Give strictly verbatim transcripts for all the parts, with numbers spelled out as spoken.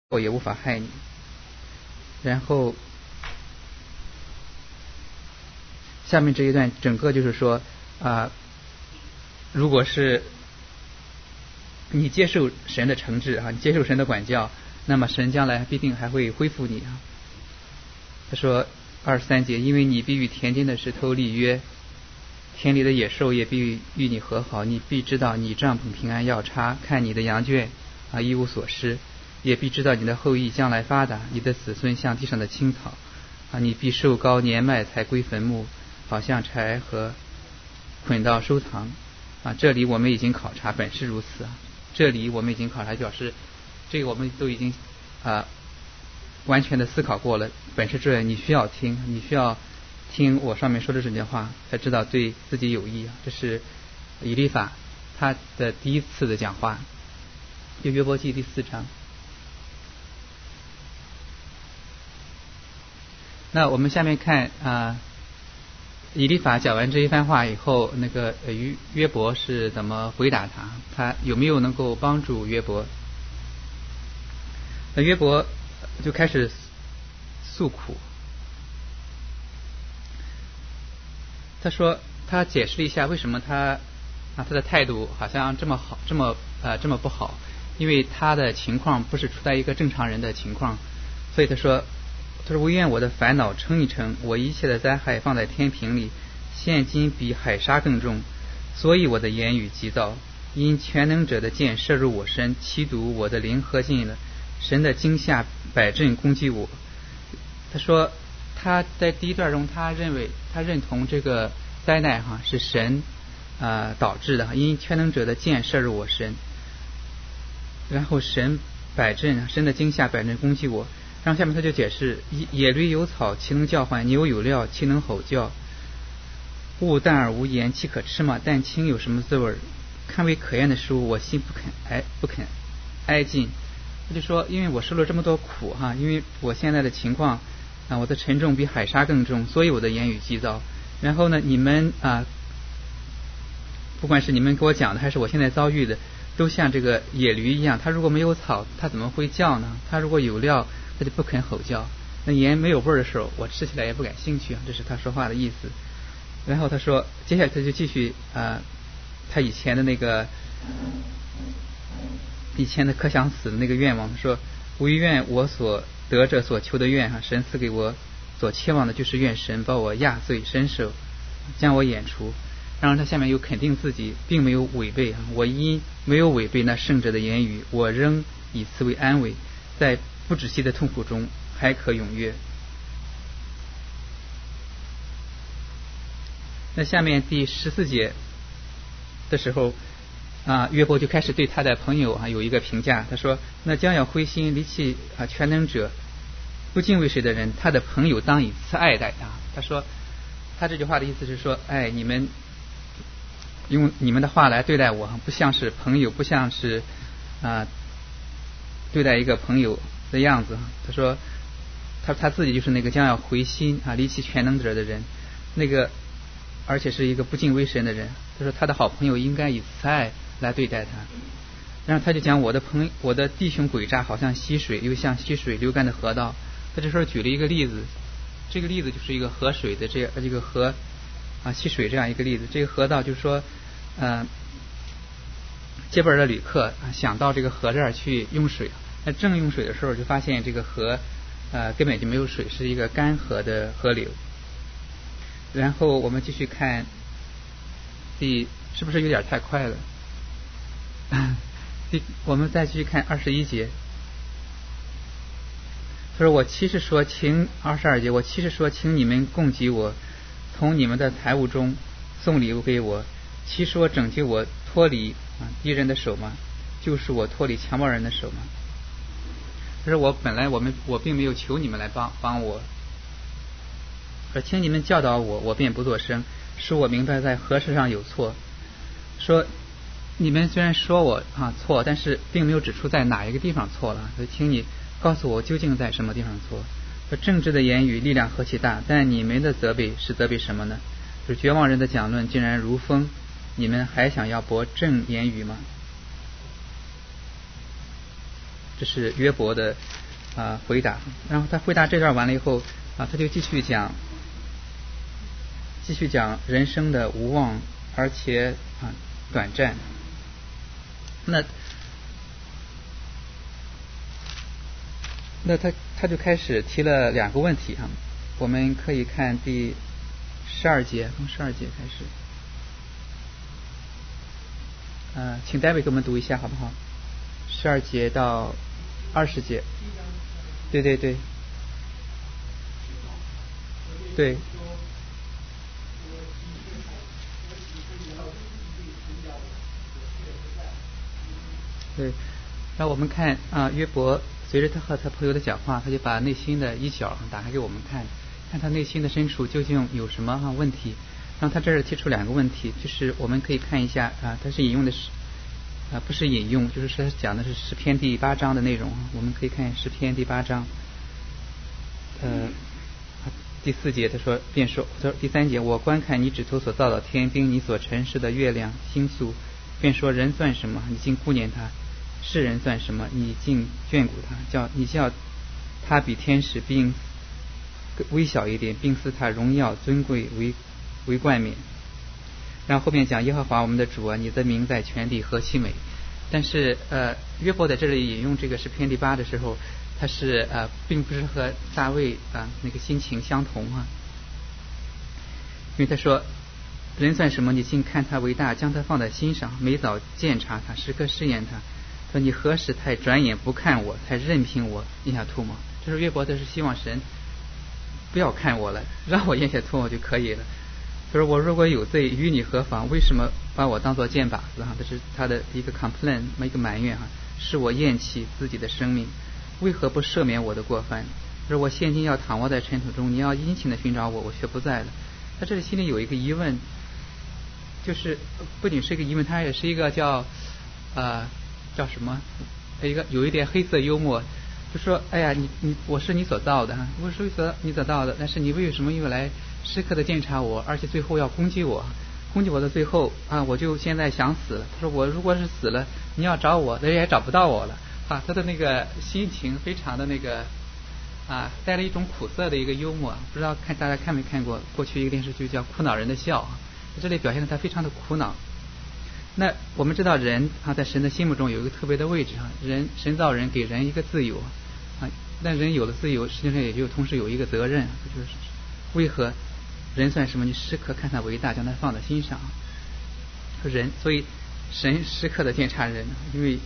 我也无法害你。然后下面这一段整个就是说啊、呃，如果是你接受神的惩治啊，你接受神的管教，那么神将来必定还会恢复你啊。他说二十三节，因为你必与田间的石头立约，田里的野兽也必与你和好，你必知道你帐篷平安要插，看你的羊圈啊一无所失，也必知道你的后裔将来发达，你的子孙像地上的青草啊，你必寿高年迈才归坟墓，好像柴禾捆到收藏啊。这里我们已经考察，本是如此啊。这里我们已经考察，表示这个我们都已经啊完全的思考过了。本是这样，你需要听，你需要听我上面说的这些话，才知道对自己有益啊。这是以利法他的第一次的讲话，就约伯记第四章。那我们下面看啊、呃，以利法讲完这一番话以后，那个约约伯是怎么回答他？他有没有能够帮助约伯？那约伯就开始诉苦。他说，他解释了一下为什么他啊他的态度好像这么好，这么呃这么不好，因为他的情况不是处在一个正常人的情况，所以他说。他说：“惟愿我的烦恼称一称，我一切的灾害放在天平里，现今比海沙更重，所以我的言语急躁。因全能者的箭射入我身，其毒我的灵喝尽了。神的惊吓百阵攻击我。”他说他在第一段中，他认为他认同这个灾难哈是神啊、呃、导致的，因全能者的箭射入我身，然后神百阵神的惊吓百阵攻击我。然后下面他就解释：野驴有草，其能叫唤；牛有料，其能吼叫。物淡而无盐，岂可吃吗？但清有什么滋味？看为可厌的食物，我心不肯挨不肯挨近。他就说，因为我受了这么多苦哈，因为我现在的情况啊，我的沉重比海沙更重，所以我的言语急躁。然后呢，你们啊，不管是你们给我讲的，还是我现在遭遇的，都像这个野驴一样。它如果没有草，它怎么会叫呢？它如果有料，他就不肯吼叫。那盐没有味儿的时候，我吃起来也不感兴趣啊。这是他说话的意思。然后他说，接下来他就继续啊、呃，他以前的那个以前的可想死的那个愿望，说：“唯愿我所得着所求的愿哈，神赐给我所期望的，就是愿神把我压碎伸手，将我撵除。”然后他下面又肯定自己并没有违背啊，我因没有违背那圣者的言语，我仍以此为安慰，在不止息的痛苦中还可踊跃。那下面第十四节的时候啊，约伯就开始对他的朋友啊有一个评价，他说：“那将要灰心离弃啊全能者，不敬畏谁的人，他的朋友当以慈爱待他。”他说，他这句话的意思是说，哎，你们用你们的话来对待我，不像是朋友，不像是啊对待一个朋友的样子。他说他他自己就是那个将要回心啊离弃全能者的人，那个而且是一个不敬畏神的人。他说他的好朋友应该以慈爱来对待他。然后他就讲，我的朋我的弟兄诡诈，好像溪水，又像溪水流干的河道。他这时候举了一个例子，这个例子就是一个河水的这这个河啊溪水这样一个例子。这个河道就是说呃接本的旅客啊想到这个河这儿去用水，那正用水的时候就发现这个河呃根本就没有水，是一个干涸的河流。然后我们继续看第，是不是有点太快了？第我们再继续看二十一节。他说：“我其实说，请二十二节，我其实说，请你们供给我，从你们的财物中送礼物给我。其实我拯救我脱离啊敌人的手吗？就是我脱离强暴人的手吗？”他说：“我本来我们我并没有求你们来帮帮我，而请你们教导我，我便不作声，使我明白在何事上有错。说你们虽然说我啊错，但是并没有指出在哪一个地方错了，所以请你告诉我究竟在什么地方错。说正直的言语力量何其大，但你们的责备是责备什么呢？就是绝望人的讲论竟然如风，你们还想要驳正言语吗？”这是约伯的啊回答。然后他回答这段完了以后啊，他就继续讲，继续讲人生的无望而且啊短暂。那那他他就开始提了两个问题啊，我们可以看第十二节，从十二节开始。呃，请戴维给我们读一下好不好？十二节到二十节。对对对。对。对。然后我们看啊，约伯随着他和他朋友的讲话，他就把内心的一角打开给我们看，看他内心的深处究竟有什么啊问题。然后他这儿提出两个问题，就是我们可以看一下啊，他是引用的是啊，不是引用，就是说讲的是诗篇第八章的内容。我们可以看诗篇第八章，呃，第四节他说，便说，他说第三节，我观看你指头所造的天兵，你所陈设的月亮星宿，便说人算什么？你竟顾念他；世人算什么？你竟眷顾他？叫你叫他比天使并微小一点，并赐他荣耀尊贵为为冠冕。然后后面讲耶和华我们的主啊，你的名在全地何其美。但是呃，约伯在这里引用这个诗篇第八的时候，他是呃，并不是和大卫啊、呃、那个心情相同啊，因为他说人算什么？你竟看他为大，将他放在心上，每早鉴察他，时刻试验他。说你何时才转眼不看我，才任凭我咽下唾沫？就是约伯，他是希望神不要看我了，让我咽下唾沫就可以了。他说我如果有罪，与你何妨？为什么把我当作箭靶子哈？这是他的一个 complaint， 一个埋怨哈，是我厌弃自己的生命，为何不赦免我的过犯？他说我现今要躺卧在尘土中，你要殷勤的寻找我，我却不在了。他这里心里有一个疑问，就是不仅是一个疑问，他也是一个叫呃叫什么一个有一点黑色幽默，就说哎呀，你你我是你所造的哈，我是所你所造的，但是你为什么又来时刻的监察我，而且最后要攻击我，攻击我的最后啊，我就现在想死了。他说我如果是死了，你要找我，但是也找不到我了啊。他的那个心情非常的那个啊，带了一种苦涩的一个幽默。不知道看大家看没看过过去一个电视剧叫《苦恼人的笑》啊，在这里表现的他非常的苦恼。那我们知道人啊，在神的心目中有一个特别的位置啊，人神造人给人一个自由啊，但人有了自由，实际上也就同时有一个责任，就是为何人算什么？你时刻看他为大，将他放在心上。人，所以神时刻的监察人，因为，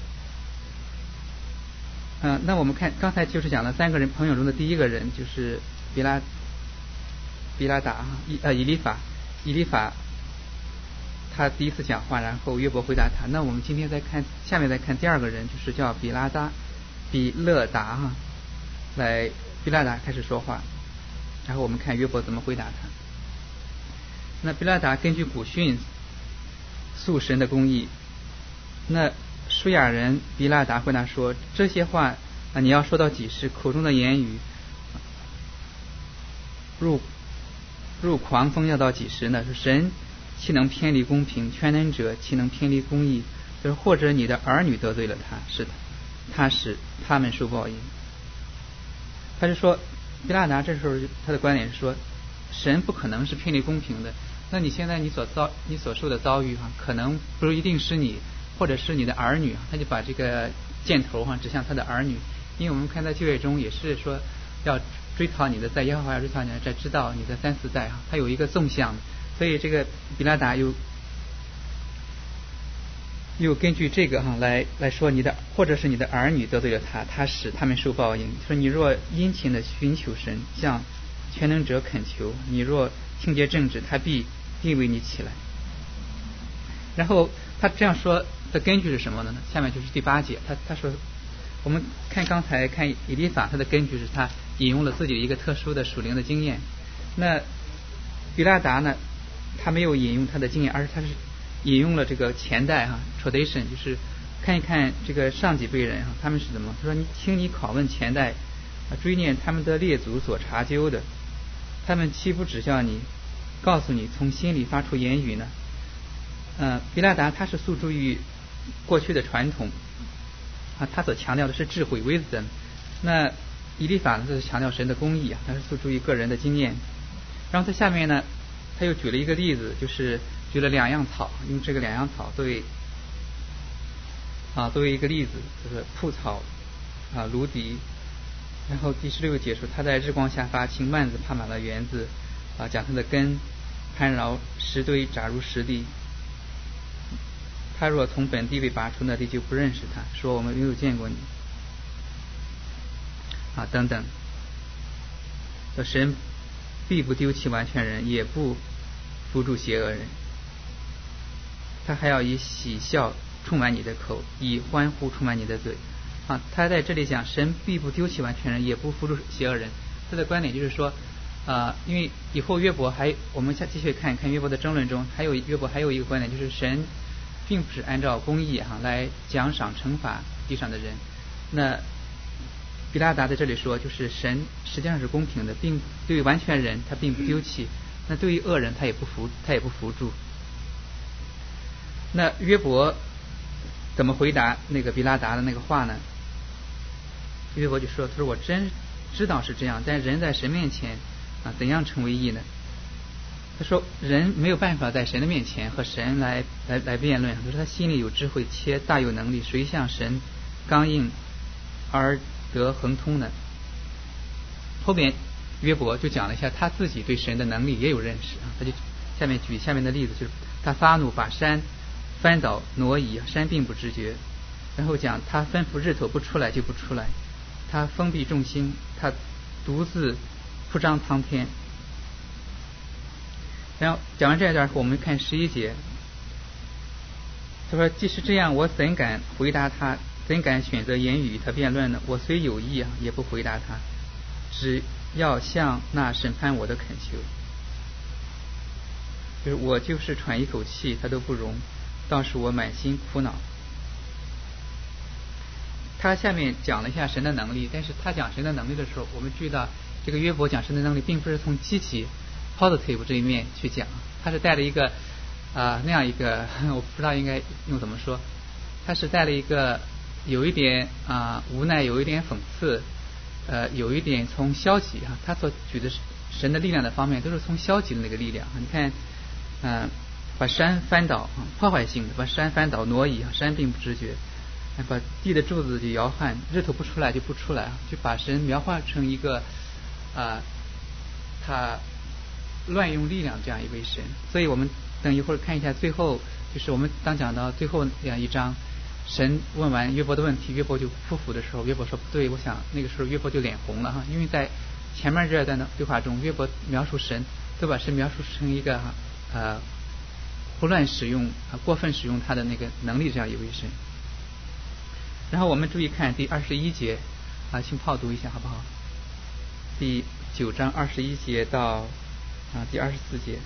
嗯、呃，那我们看刚才就是讲了三个人朋友中的第一个人就是比拉比拉达以呃以利法以利法。他第一次讲话，然后约伯回答他。那我们今天再看下面再看第二个人，就是叫比拉达比勒达哈，来比拉达开始说话，然后我们看约伯怎么回答他。那比拉达根据古训诉神的公义，那舒雅人比拉达回答说，这些话啊，你要说到几时？口中的言语入入狂风要到几时呢？是神岂能偏离公平？全能者岂能偏离公义？就是或者你的儿女得罪了他，是的，他使他们受报应。他是说，比拉达这时候他的观点是说，神不可能是偏离公平的。那你现在你所遭你所受的遭遇哈，可能不一定是你，或者是你的儿女。他就把这个箭头哈指向他的儿女，因为我们看在旧约中也是说要追讨你的，在耶和华要追讨你的，在知道你的三四代哈，他有一个纵向的。所以这个比拉达又又根据这个哈来来说，你的或者是你的儿女得罪了他，他使他们受报应。说你若殷勤的寻求神，向全能者恳求，你若清洁正直，他必必为你起来。然后他这样说的根据是什么呢？下面就是第八节，他他说，我们看刚才看以利法，他的根据是他引用了自己的一个特殊的属灵的经验。那比拉达呢？他没有引用他的经验，而是他是引用了这个前代哈 tradition， 就是看一看这个上几辈人哈他们是怎么。他说你请你拷问前代啊，追念他们的列祖所查究的，他们岂不指向你，告诉你从心里发出言语呢？呃，比拉达他是诉诸于过去的传统啊，他所强调的是智慧 wisdom， 那以利法呢，就是强调神的公义啊，他是诉诸于个人的经验。然后在下面呢，他又举了一个例子，就是举了两样草，用这个两样草作为啊作为一个例子，就是铺草啊芦荻。然后第十六个节说，他在日光下发青，蔓子爬满了园子啊，讲他的根攀绕石堆，扎入石地。他若从本地被拔出，那地就不认识他，说我们没有见过你啊等等。神必不丢弃完全人，也不扶助邪恶人，他还要以喜笑充满你的口，以欢呼充满你的嘴啊。他在这里讲神必不丢弃完全人，也不扶助邪恶人。他的观点就是说啊、呃，因为以后约伯还我们下继续看看约伯的争论中，还有约伯还有一个观点，就是神并不是按照公义哈、啊、来奖赏惩罚地上的人。那比拉达在这里说，就是神实际上是公平的，并对于完全人他并不丢弃，那对于恶人他也不扶他也不扶助。那约伯怎么回答那个比拉达的那个话呢？约伯就说：“他说我真知道是这样，但人在神面前啊，怎样成为义呢？”他说人没有办法在神的面前和神来来来辩论。他说他心里有智慧，且大有能力，谁向神刚硬而得亨通呢？后面约伯就讲了一下他自己对神的能力也有认识啊，他就下面举下面的例子，就是他发怒把山翻倒挪移，山并不知觉。然后讲他吩咐日头不出来就不出来，他封闭众星，他独自铺张苍天。然后讲完这一段，我们看十一节，他说：“即使这样，我怎敢回答他？怎敢选择言语与他辩论呢？我虽有意啊，也不回答他，只要向那审判我的恳求。就是我就是喘一口气，他都不容，倒使我满心苦恼。”他下面讲了一下神的能力，但是他讲神的能力的时候，我们注意到这个约伯讲神的能力，并不是从积极 positive 这一面去讲，他是带了一个啊、呃、那样一个，我不知道应该用怎么说，他是带了一个有一点啊、呃、无奈，有一点讽刺，呃，有一点从消极啊，他所举的神的力量的方面都是从消极的那个力量。你看，嗯、呃，把山翻倒啊，破坏性的把山翻倒挪移啊，山并不知觉。把地的柱子就摇撼，日头不出来就不出来啊，就把神描画成一个啊、呃，他乱用力量这样一位神。所以我们等一会儿看一下最后，就是我们当讲到最后这样一章，神问完约伯的问题，约伯就匍匐的时候，约伯说不对，我想那个时候约伯就脸红了哈，因为在前面这段的对话中，约伯描述神都把神描述成一个呃胡乱使用啊、过分使用他的那个能力这样一位神。然后我们注意看第二十一节啊，请炮读一下好不好？第九章二十一节到啊第二十四节。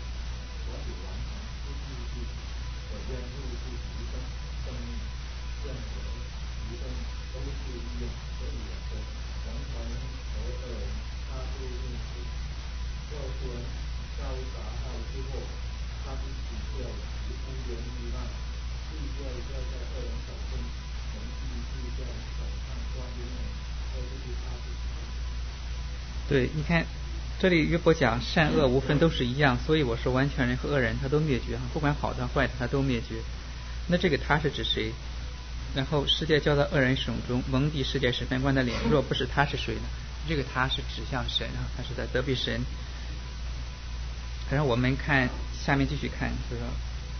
对，你看这里约伯讲善恶无分都是一样，所以我说完全人和恶人他都灭绝，不管好的坏的他都灭绝。那这个他是指谁？然后世界交到恶人手中，蒙蔽世界审判官的脸，若不是他是谁呢？这个他是指向神啊，他是在责备神。然后我们看下面继续看，就说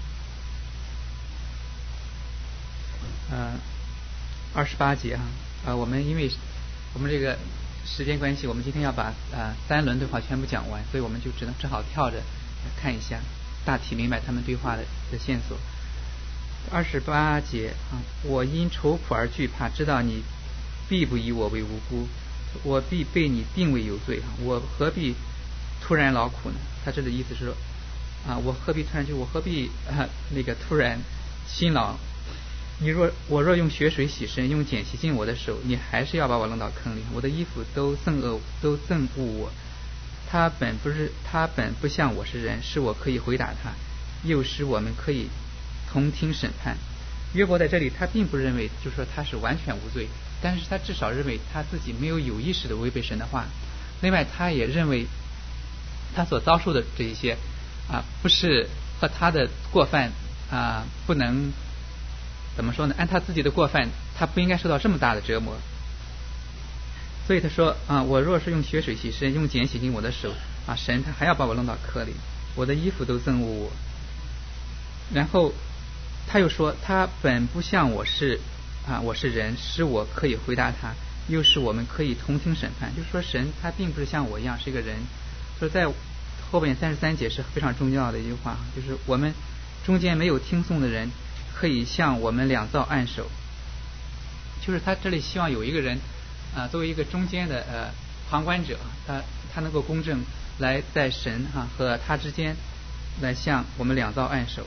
呃二十八节啊，啊我们因为我们这个时间关系，我们今天要把呃三轮对话全部讲完，所以我们就只能只好跳着看一下，大体明白他们对话的的线索。二十八节啊，我因愁苦而惧怕，知道你必不以我为无辜，我必被你定为有罪啊，我何必突然劳苦呢？他这个意思是说啊，我何必突然就我何必啊那个突然辛劳？你若我若用血水洗身，用碱洗净我的手，你还是要把我扔到坑里。我的衣服都憎恶都憎恶我。他本不是他本不像我是人，是我可以回答他，又使我们可以同听审判。约伯在这里他并不认为就是说他是完全无罪， 但是他至少认为他自己没有有意识的违背神的话。另外，他也认为他所遭受的这一些啊，不是和他的过犯啊，不能怎么说呢？按他自己的过犯，他不应该受到这么大的折磨。所以他说啊，我若是用血水洗身，用碱洗净我的手啊，神他还要把我弄到坑里，我的衣服都憎恶我。然后他又说，他本不像我是啊，我是人，使我可以回答他，又是我们可以同听审判。就是说，神他并不是像我一样是一个人。所以在后边三十三节是非常重要的一句话，就是我们中间没有听颂的人，可以向我们两造按手。就是他这里希望有一个人啊，作为一个中间的呃旁观者，他他能够公正来在神哈、啊、和他之间来向我们两造按手。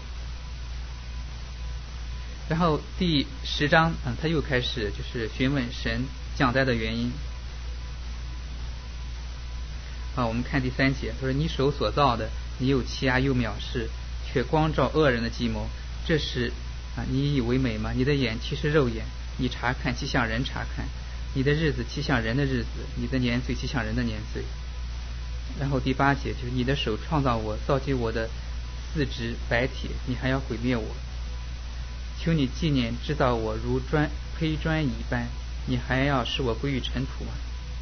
然后第十章啊，他又开始就是询问神降灾的原因啊。我们看第三节，他说：“你手所造的，你又欺压又藐视，却光照恶人的计谋，这是啊，你以为美吗？你的眼其实肉眼，你查看其像人查看，你的日子其像人的日子，你的年岁其像人的年岁。”然后第八节就是你的手创造我，造就我的四肢白铁，你还要毁灭我。求你纪念制造我如砖胚砖一般，你还要使我归于尘土吗？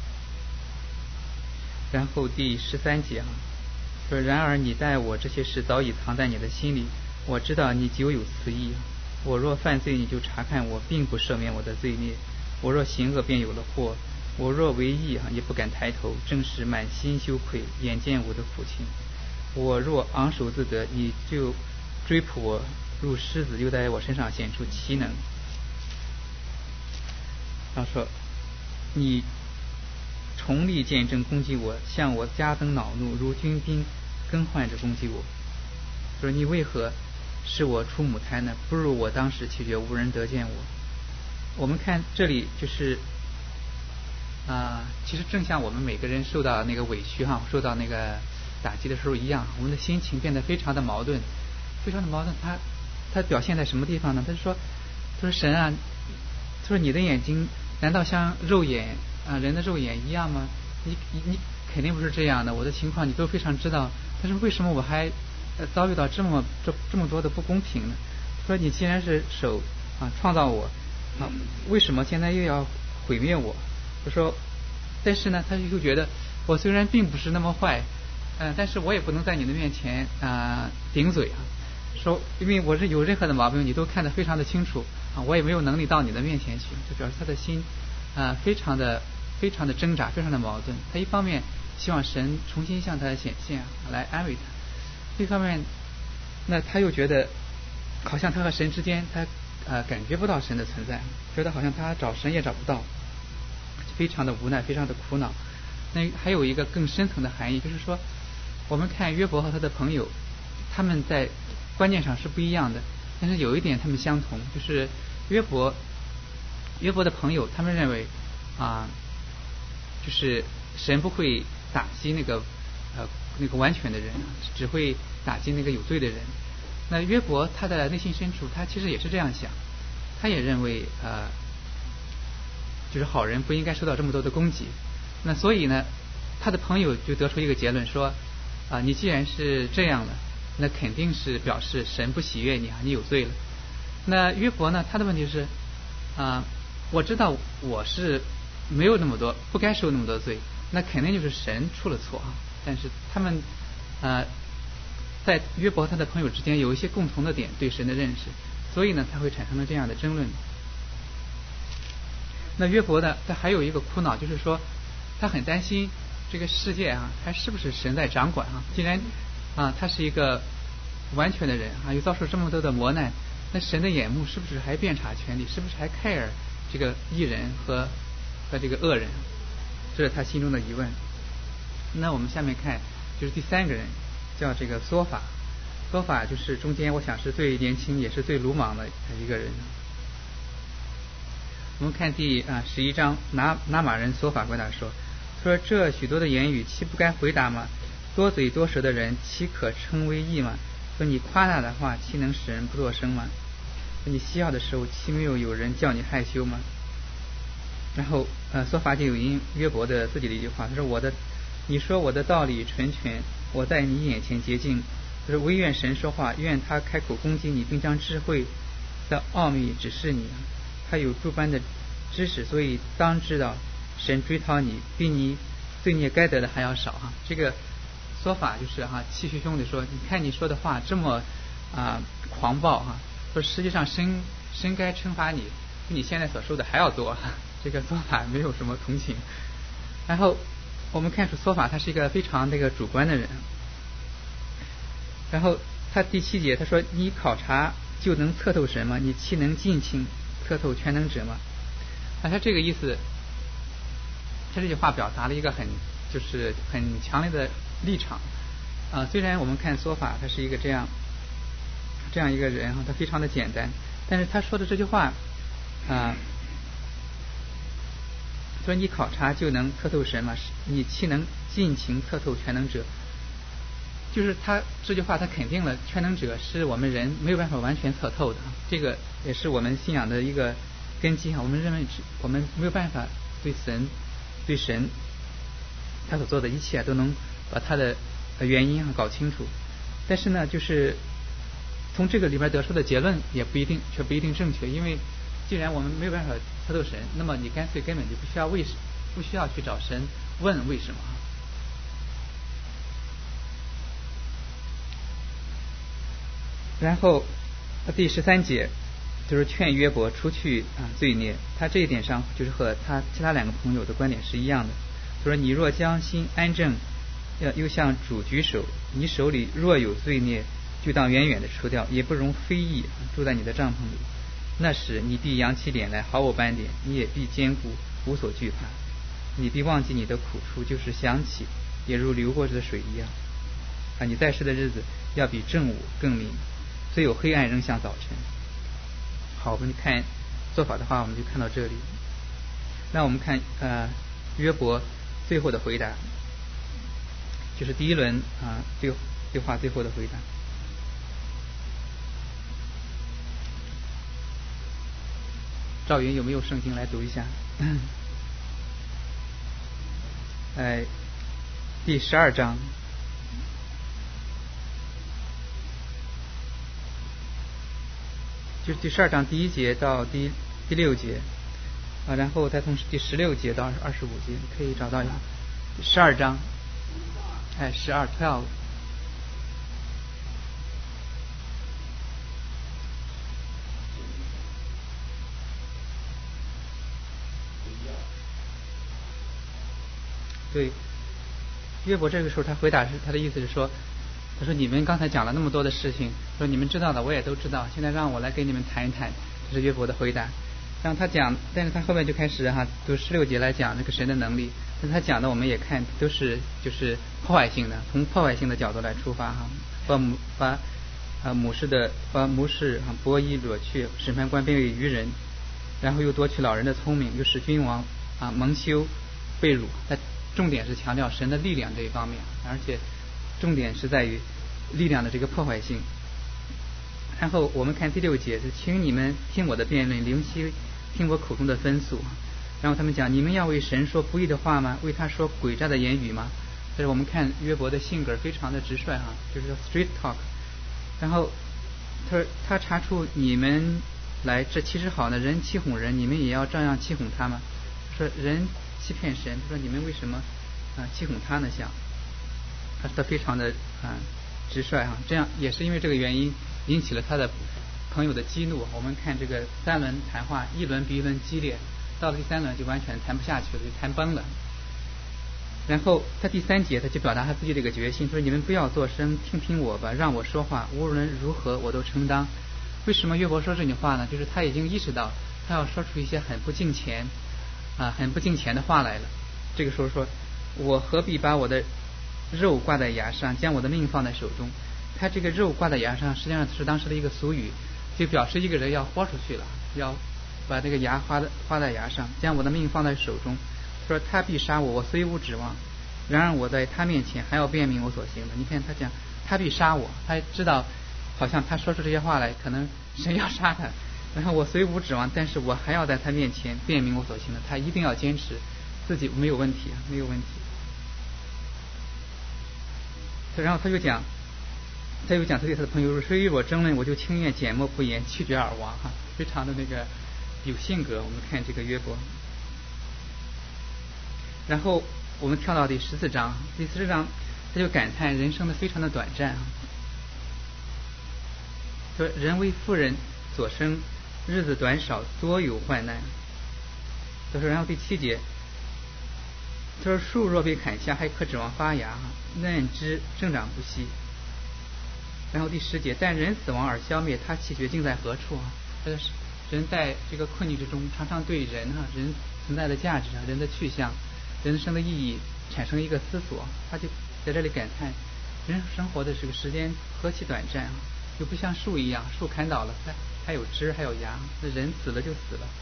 然后第十三节啊，说然而你待我这些事早已藏在你的心里，我知道你久有此意。我若犯罪，你就查看我，并不赦免我的罪孽。我若行恶，便有了祸。我若为义啊，也不敢抬头，正是满心羞愧，眼见我的父亲。我若昂首自得，你就追捕我如狮子，又在我身上显出奇能。他说：“你重力见证攻击我，向我加增恼怒，如军兵更换着攻击我。说你为何使我出母胎呢？不如我当时气绝，无人得见我。”我们看这里就是啊、呃，其实正像我们每个人受到那个委屈哈，受到那个打击的时候一样，我们的心情变得非常的矛盾，非常的矛盾。他他表现在什么地方呢？他就说，他说神啊，他说你的眼睛难道像肉眼啊人的肉眼一样吗？你你你肯定不是这样的，我的情况你都非常知道。但是为什么我还呃遭遇到这么这这么多的不公平呢？说你既然是手啊创造我啊，为什么现在又要毁灭我？就说，但是呢，他就觉得我虽然并不是那么坏，嗯、呃，但是我也不能在你的面前啊、呃、顶嘴啊，说因为我是有任何的毛病，你都看得非常的清楚啊，我也没有能力到你的面前去，就表示他的心啊、呃、非常的非常的挣扎，非常的矛盾。他一方面希望神重新向他显现啊，来安慰他；另一方面，那他又觉得好像他和神之间他呃感觉不到神的存在，觉得好像他找神也找不到。非常的无奈，非常的苦恼。那还有一个更深层的含义，就是说，我们看约伯和他的朋友，他们在观念上是不一样的，但是有一点他们相同，就是约伯，约伯的朋友他们认为啊，就是神不会打击那个呃那个完全的人，只会打击那个有罪的人。那约伯他的内心深处，他其实也是这样想，他也认为呃。就是好人不应该受到这么多的攻击，那所以呢，他的朋友就得出一个结论说，啊，你既然是这样了，那肯定是表示神不喜悦你啊，你有罪了。那约伯呢，他的问题是，啊，我知道我是没有那么多，不该受那么多罪，那肯定就是神出了错啊。但是他们啊，在约伯他的朋友之间有一些共同的点，对神的认识，所以呢，他会产生了这样的争论。那约伯呢，他还有一个苦恼，就是说他很担心这个世界啊，他是不是神在掌管啊？既然啊他是一个完全的人啊，又遭受这么多的磨难，那神的眼目是不是还遍察全地？是不是还 care 这个义人和和这个恶人？这是他心中的疑问。那我们下面看就是第三个人，叫这个梭法。梭法就是中间我想是最年轻也是最鲁莽的一个人。我们看第啊十一章，拿拿马人梭法回答说：“说这许多的言语，岂不该回答吗？多嘴多舌的人，岂可称为义吗？说你夸大的话，岂能使人不作声吗？说你嬉笑的时候，岂没有有人叫你害羞吗？” 然后呃，说法就有因约伯的自己的一句话，他说我的，你说我的道理纯全，我在你眼前洁净，就是唯愿神说话，愿他开口攻击你，并将智慧的奥秘指示你，他有诸般的知识，所以当知道神追讨你，比你罪孽该得的还要少哈。这个说法就是哈，气汹汹的说，你看你说的话这么啊、呃、狂暴哈，说实际上神神该惩罚你，比你现在所受的还要多。这个说法没有什么同情。然后我们看出说法他是一个非常这个主观的人。然后他第七节他说，你考察就能测透神吗？你岂能尽情测透全能者吗？啊，他这个意思，他这句话表达了一个很就是很强烈的立场啊。虽然我们看说法他是一个这样这样一个人哈，他非常的简单，但是他说的这句话啊，说你考察就能测透神吗？你岂能尽情测透全能者？就是他这句话他肯定了全能者是我们人没有办法完全测透的，这个也是我们信仰的一个根基哈。我们认为我们没有办法对神对神他所做的一切都能把他的原因搞清楚，但是呢就是从这个里边得出的结论也不一定却不一定正确，因为既然我们没有办法测透神，那么你干脆根本就不需要为不需要去找神问为什么。然后第十三节就是劝约伯出去啊罪孽，他这一点上就是和他其他两个朋友的观点是一样的，就说你若将心安正，要又向主举手，你手里若有罪孽，就当远远的除掉，也不容非议住在你的帐篷里。那时你必扬起脸来，毫无斑点，你也必坚固，无所惧怕。你必忘记你的苦处，就是想起，也如流过的水一样。啊，你在世的日子要比正午更明，虽有黑暗仍像早晨。好，我们看做法的话，我们就看到这里。那我们看呃约伯最后的回答，就是第一轮啊对对话最后的回答。赵云有没有圣经来读一下？哎，第十二章，就是第十二章第一节到第第六节啊，然后再从第十六节到二十五节，可以找到一下。十二章，哎，十二 twelve。对，约伯这个时候他回答是他的意思是说，他说你们刚才讲了那么多的事情，说你们知道的我也都知道，现在让我来给你们谈一谈，这是约伯的回答。让他讲，但是他后面就开始哈，读十六节来讲这个神的能力，但他讲的我们也看都是就是破坏性的，从破坏性的角度来出发哈，把母把啊母氏的把母氏啊伯夷裸去，审判官变为愚人，然后又夺取老人的聪明，又使君王啊蒙羞被辱。他重点是强调神的力量这一方面，而且重点是在于力量的这个破坏性。然后我们看第六节，就请你们听我的辩论，灵犀听我口中的分诉。然后他们讲，你们要为神说不义的话吗？为他说诡诈的言语吗？但是我们看约伯的性格非常的直率哈，就是 street talk。然后他说他查出你们来，这其实好呢，人欺哄人，你们也要照样欺哄他吗？说人欺骗神，他说你们为什么啊欺哄他呢？想，他他非常的啊直率哈，这样也是因为这个原因引起了他的朋友的激怒。我们看这个三轮谈话，一轮比一轮激烈，到了第三轮就完全谈不下去了，就谈崩了。然后他第三节他就表达他自己的一个决心，说你们不要作声，听听我吧，让我说话，无论如何我都承当。为什么约伯说这句话呢？就是他已经意识到他要说出一些很不敬虔啊很不敬虔的话来了。这个时候说，我何必把我的肉挂在牙上，将我的命放在手中。他这个肉挂在牙上实际上是当时的一个俗语，就表示一个人要豁出去了，要把这个牙花的花在牙上，将我的命放在手中。说他必杀我，我虽无指望，然而我在他面前还要辨明我所行的。你看他讲他必杀我，他知道好像他说出这些话来可能神要杀他， 然后我虽无指望，但是我还要在他面前辨明我所行的。他一定要坚持自己没有问题，没有问题。然后他就讲，他又讲他对他的朋友说：“谁与我争论，我就情愿缄默不言，弃绝而亡。”哈，非常的那个有性格。我们看这个约伯。然后我们跳到第十四章，第十四章他就感叹人生的非常的短暂啊，说人为妇人所生，日子短少，多有患难。他说，然后第七节，他说树若被砍下，还可指望发芽，嫩枝生长不息。然后第十节，但人死亡而消灭，他气绝竟在何处啊？这是人在这个困境之中，常常对人哈、啊、人存在的价值啊、人的去向、人生的意义产生一个思索。他就在这里感叹，人生活的这个时间何其短暂啊！就不像树一样，树砍倒了，它还有枝还有芽，那人死了就死了。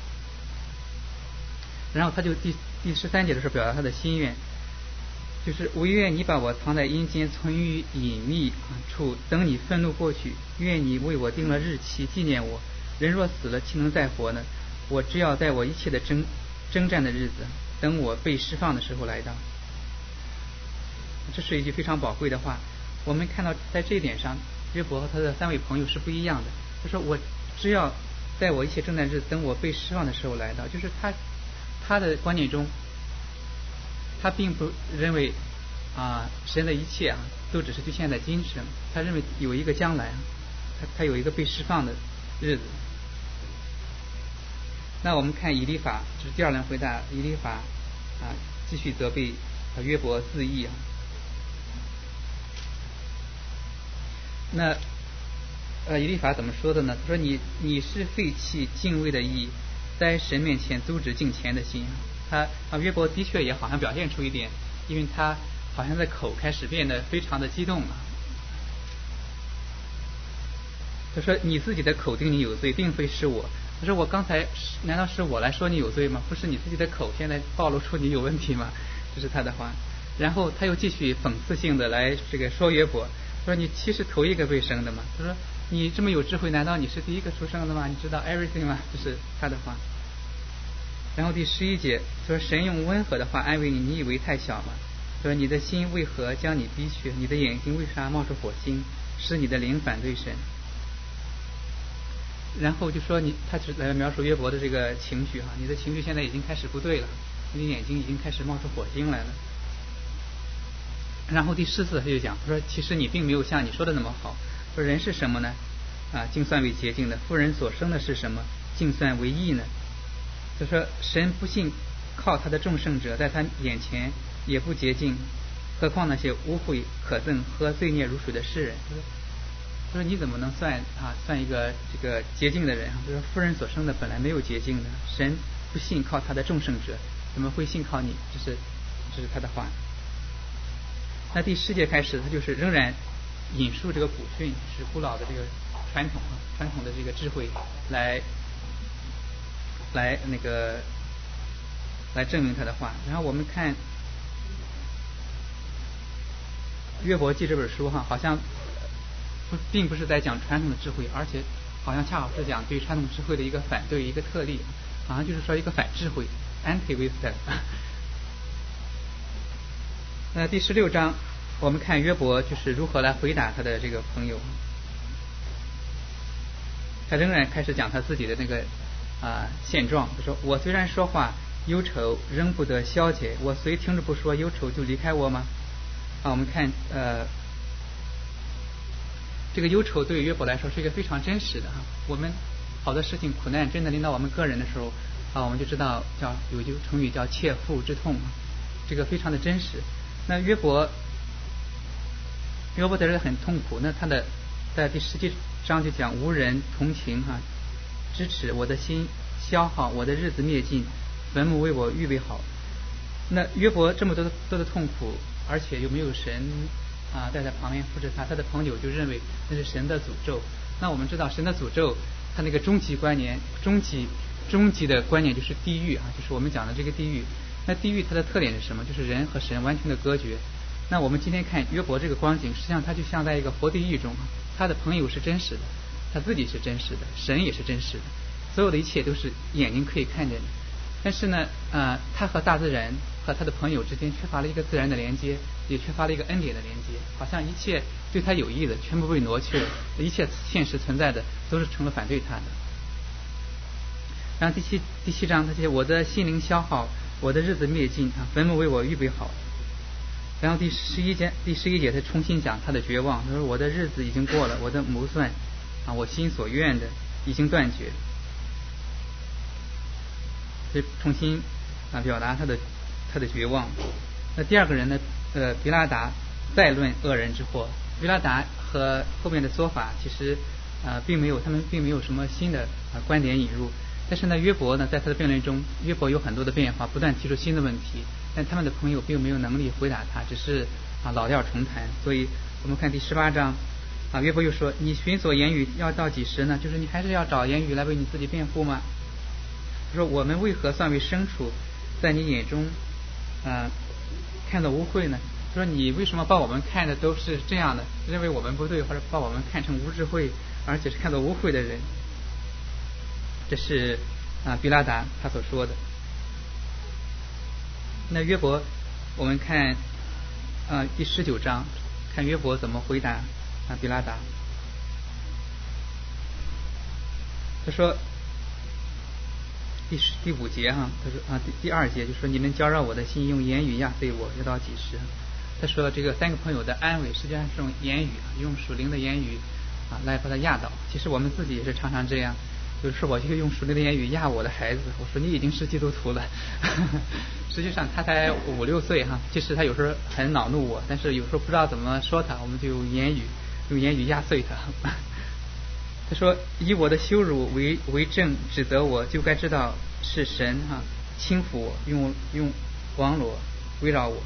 然后他就第第十三节的时候表达他的心愿，就是我愿你把我藏在阴间，存于隐秘处，等你愤怒过去。愿你为我定了日期，纪念我。人若死了，岂能再活呢？我只要在我一切的征征战的日子，等我被释放的时候来到。这是一句非常宝贵的话。我们看到在这一点上，约伯和他的三位朋友是不一样的。他说我只要在我一切征战日子，等我被释放的时候来到。就是他他的观念中，他并不认为啊神的一切啊都只是局限在今生，他认为有一个将来啊，他他有一个被释放的日子。那我们看以利法，这是第二轮回答。以利法啊继续责备约伯自义啊。那呃以利法怎么说的呢？他说你你是废弃敬畏的义，在神面前阻止敬虔的心。他啊约伯的确也好像表现出一点，因为他好像在口开始变得非常的激动了。他说你自己的口定你有罪，并非是我。他说我刚才难道是我来说你有罪吗？不是你自己的口现在暴露出你有问题吗？这是他的话。然后他又继续讽刺性的来这个说约伯，说你岂是头一个被生的吗？他说你这么有智慧，难道你是第一个出生的吗？你知道 everything 吗？这是他的话。然后第十一节说神用温和的话安慰你，你以为太小吗？说你的心为何将你逼去？你的眼睛为啥冒出火星，使你的灵反对神？然后就说你，他只来描述约伯的这个情绪哈，你的情绪现在已经开始不对了，你的眼睛已经开始冒出火星来了。然后第十四他就讲说，其实你并没有像你说的那么好。说人是什么呢？啊，竟算为洁净的；妇人所生的是什么？竟算为义呢？就说神不信靠他的众圣者，在他眼前也不洁净，何况那些污秽可憎和罪孽如水的世人。他说你怎么能算啊算一个这个洁净的人？他说妇人所生的本来没有洁净的，神不信靠他的众圣者，怎么会信靠你？这是这是他的话。那第十节开始，他就是仍然引述这个古训，是古老的这个传统传统的这个智慧来来那个来证明他的话。然后我们看约伯记这本书哈，好像不并不是在讲传统的智慧，而且好像恰好是讲对传统智慧的一个反对，一个特例，好像就是说一个反智慧 anti-wisdom。那第十六章我们看约伯就是如何来回答他的这个朋友。他仍然开始讲他自己的那个啊、呃、现状。他说我虽然说话，忧愁仍不得消解，我虽听着不说，忧愁就离开我吗？啊，我们看呃这个忧愁对于约伯来说是一个非常真实的哈。我们好多事情苦难真的临到我们个人的时候啊，我们就知道叫有一句成语叫切肤之痛，这个非常的真实。那约伯约伯在这很痛苦，那他的在第十七章就讲无人同情哈、啊，支持我的心消耗，我的日子灭尽，坟墓为我预备好。那约伯这么多多的痛苦，而且又没有神啊在他旁边扶持他，他的朋友就认为那是神的诅咒。那我们知道神的诅咒，他那个终极观念，终极终极的观念就是地狱啊，就是我们讲的这个地狱。那地狱它的特点是什么？就是人和神完全的隔绝。那我们今天看约伯这个光景，实际上他就像在一个活地狱中，他的朋友是真实的，他自己是真实的，神也是真实的。 所有的一切都是眼睛可以看见的。但是呢，呃，他和大自然和他的朋友之间缺乏了一个自然的连接，也缺乏了一个恩典的连接，好像一切对他有益的全部被挪去了，一切现实存在的都是成了反对他的。然后第七第七章他写我的心灵消耗，我的日子灭尽啊，坟墓为我预备好。然后第十一节第十一节他重新讲他的绝望，他说我的日子已经过了，我的谋算啊，我心所愿的已经断绝。这重新啊表达他的他的绝望。那第二个人呢，呃，比拉达再论恶人之祸。比拉达和后面的说法其实啊、呃、并没有他们并没有什么新的啊、呃、观点引入。但是呢，约伯呢在他的辩论中，约伯有很多的变化，不断提出新的问题，但他们的朋友并没有能力回答他，只是啊老调重弹。所以我们看第十八章啊，约伯又说：“你寻索言语要到几时呢？就是你还是要找言语来为你自己辩护吗？”他说：“我们为何算为牲畜，在你眼中啊、呃、看到污秽呢？”说你为什么把我们看的都是这样的，认为我们不对，或者把我们看成无智慧，而且是看到污秽的人？这是啊比拉达他所说的。那约伯，我们看啊第十九章，看约伯怎么回答啊比拉达。他说第十第五节哈，他说啊第第二节就说你们搅扰我的心，用言语压碎我，要到几时？他说这个三个朋友的安慰实际上是用言语，用属灵的言语啊来把他压倒。其实我们自己也是常常这样，就是我就用属灵的言语压我的孩子，我说你已经是基督徒了。实际上他才五六岁哈，其实他有时候很恼怒我，但是有时候不知道怎么说他，我们就用言语用言语压碎他。他说以我的羞辱为为证指责我，就该知道是神哈轻抚我，用用网罗围绕我。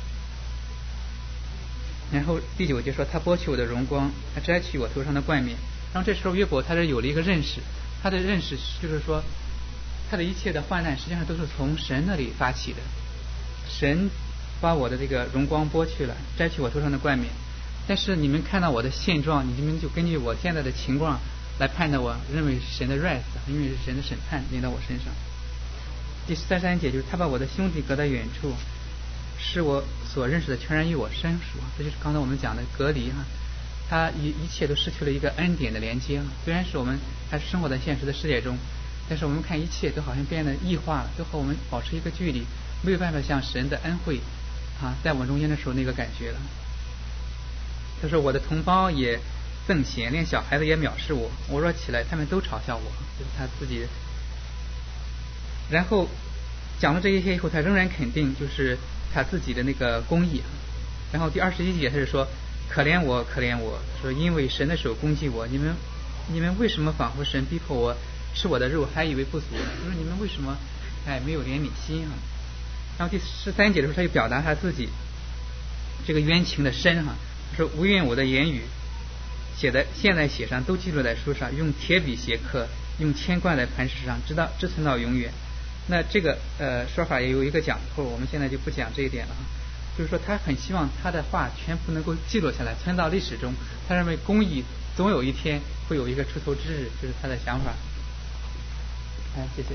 然后第九节说他剥去我的荣光，他摘去我头上的冠冕。然后这时候约伯他是有了一个认识，他的认识就是说他的一切的患难实际上都是从神那里发起的，神把我的这个荣光剥去了，摘去我头上的冠冕。但是你们看到我的现状，你们就根据我现在的情况来判断我，认为是神的 wrath， 因为是神的审判临到我身上。第三十三节就是他把我的兄弟隔在远处，使我所认识的全然与我生疏。这就是刚才我们讲的隔离哈，他一一切都失去了一个恩典的连接。虽然是我们还是生活在现实的世界中，但是我们看一切都好像变得异化了，都和我们保持一个距离，没有办法像神的恩惠啊在我们中间的时候那个感觉了。他说我的同胞也憎嫌，连小孩子也藐视我，我若起来他们都嘲笑我，就是他自己。然后讲了这一些以后，他仍然肯定就是他自己的那个公义。然后第二十一节他是说可怜我可怜我，说因为神的手攻击我，你们你们为什么仿佛神逼迫我吃我的肉还以为不足呢？就是你们为什么哎没有怜悯心啊？然后第十三节的时候他就表达他自己这个冤情的深哈，说无愿我的言语写在现在写上，都记录在书上，用铁笔写刻，用铅灌在磐石上，直到直存到永远。那这个呃说法也有一个讲头，我们现在就不讲这一点了。就是说他很希望他的话全部能够记录下来，存到历史中。他认为公义总有一天会有一个出头之日，这是他的想法。哎，谢谢。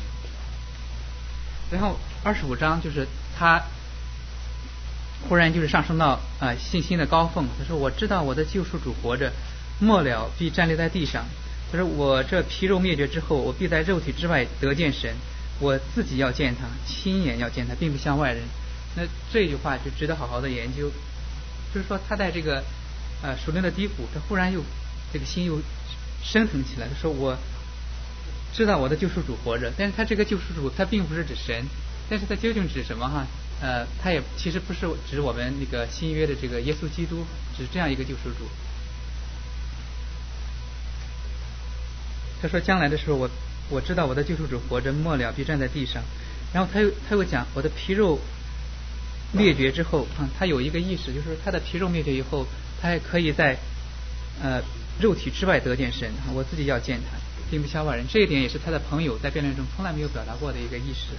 然后二十五章就是他忽然就是上升到啊、呃、信心的高峰。他说我知道我的救赎主活着，末了必站立在地上。他说我这皮肉灭绝之后，我必在肉体之外得见神，我自己要见他，亲眼要见他，并不像外人。那这句话就值得好好的研究。就是说他在这个呃属灵的低谷，他忽然又这个心又升腾起来。他说我知道我的救赎主活着，但是他这个救赎主他并不是指神，但是他究竟指什么哈？呃，他也其实不是指我们那个新约的这个耶稣基督，只是这样一个救赎主。他说将来的时候，我我知道我的救赎主活着，末了必站在地上。然后他又他又讲我的皮肉灭绝之后啊，他有一个意识，就是他的皮肉灭绝以后，他还可以在呃肉体之外得见神，我自己要见他，并不像外人。这一点也是他的朋友在辩论中从来没有表达过的一个意识。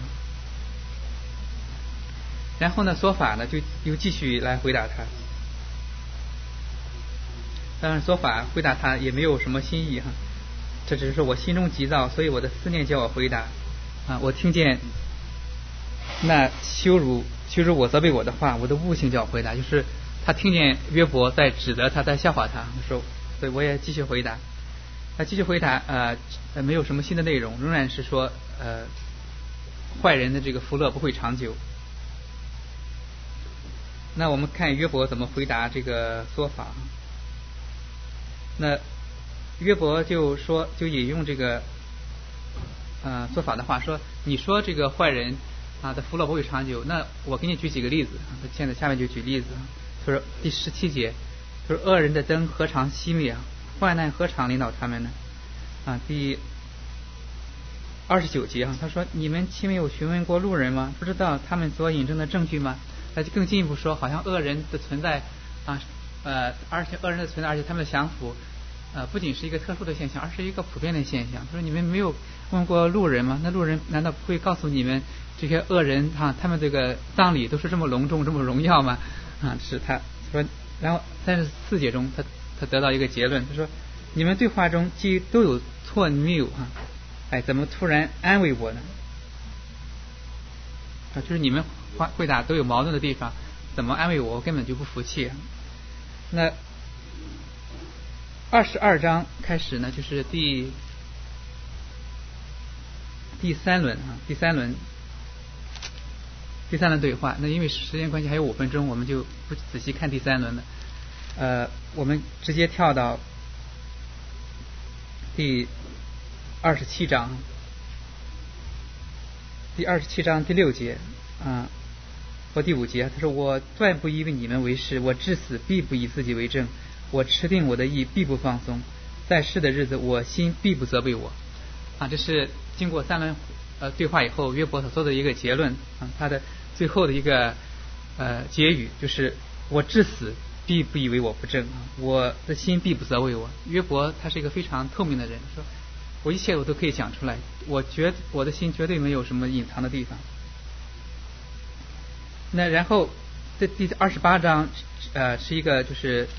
然后呢，说法呢就又继续来回答他。当然，说法回答他也没有什么新意哈。 这只是说我心中急躁，所以我的思念叫我回答啊。我听见那羞辱羞辱我责备我的话，我的悟性叫我回答，就是他听见约伯在指责他，在笑话他，说，所以我也继续回答。他继续回答，呃，没有什么新的内容，仍然是说，呃，坏人的这个福乐不会长久。那我们看约伯怎么回答这个说法。那约伯就说，就引用这个呃做法的话说，你说这个坏人啊的福乐不会长久，那我给你举几个例子。他现在下面就举例子，他说第十七节，他说恶人的灯何尝熄灭，患难何尝领导他们呢？啊，第二十九节啊，他说你们岂没有询问过路人吗？不知道他们所引证的证据吗？他就更进一步说，好像恶人的存在啊，呃，而且恶人的存在，而且他们的降服，呃，不仅是一个特殊的现象，而是一个普遍的现象。他说你们没有问过路人吗？那路人难道不会告诉你们这些恶人啊，他们这个葬礼都是这么隆重、这么荣耀吗？啊，是他说，然后三十四节中，他他得到一个结论，他说你们对话中既都有错谬啊，哎，怎么突然安慰我呢？啊，就是你们回答都有矛盾的地方，怎么安慰我？我根本就不服气。那二十二章开始呢，就是第第三轮啊，第三轮第三轮对话。那因为时间关系还有五分钟，我们就不仔细看第三轮了。呃，我们直接跳到第二十七章，第二十七章第六节啊。或第五节，他说我断不以你们为是，我至死必不以自己为正，我持定我的意必不放松，在世的日子我心必不责备我。啊，这是经过三轮呃对话以后约伯所做的一个结论啊，他的最后的一个呃结语就是我至死必不以为我不正啊，我的心必不责备我。约伯他是一个非常透明的人，说我一切我都可以讲出来，我觉我的心绝对没有什么隐藏的地方。那然后这第二十八章呃是一个就是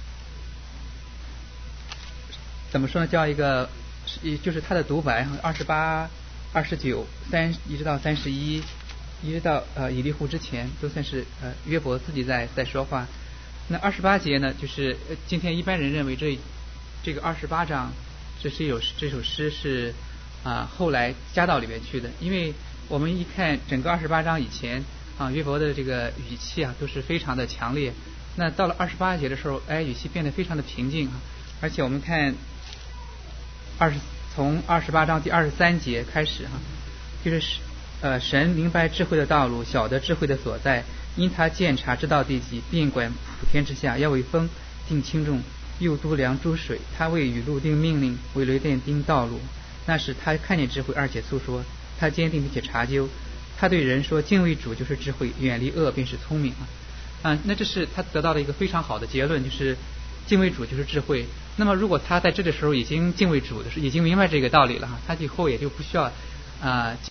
怎么说呢，叫一个就是他的独白，二十八、二十九、三一直到三十一，一直到呃以利户之前都算是呃约伯自己在在说话。那二十八节呢，就是呃今天一般人认为这这个二十八章这是有这首诗是啊、呃、后来加到里面去的，因为我们一看整个二十八章以前啊，约伯的这个语气啊都是非常的强烈。那到了二十八节的时候，哎，语气变得非常的平静啊。而且我们看二十从二十八章第二十三节开始哈、啊，就是呃神明白智慧的道路，晓得智慧的所在，因他鉴察知道地极，并管普天之下，要为风定轻重，又度量诸水，他为雨露定命令，为雷电定道路。那时他看见智慧，而且诉说，他坚定并且查究。他对人说，敬畏主就是智慧，远离恶便是聪明啊。啊，那这是他得到了一个非常好的结论，就是敬畏主就是智慧。那么如果他在这个时候已经敬畏主的时候，已经明白这个道理了哈，他以后也就不需要啊。